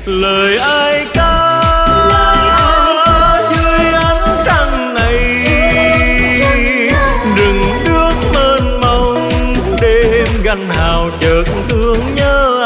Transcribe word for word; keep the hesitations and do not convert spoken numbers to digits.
lời ai ca dưới ánh trăng này, rừng nước mênh mông đêm ganh hào chợt thương nhớ